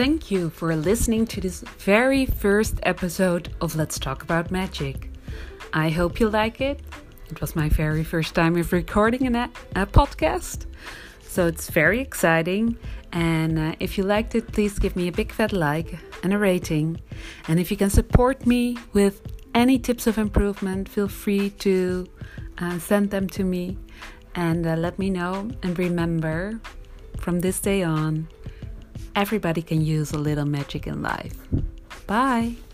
Thank you for listening to this very first episode of Let's Talk About Magic. I hope you like it. It was my very first time of recording a podcast, so it's very exciting. And if you liked it, please give me a big fat like and a rating. And if you can support me with any tips of improvement, feel free to send them to me and let me know. And remember, from this day on, everybody can use a little magic in life. Bye.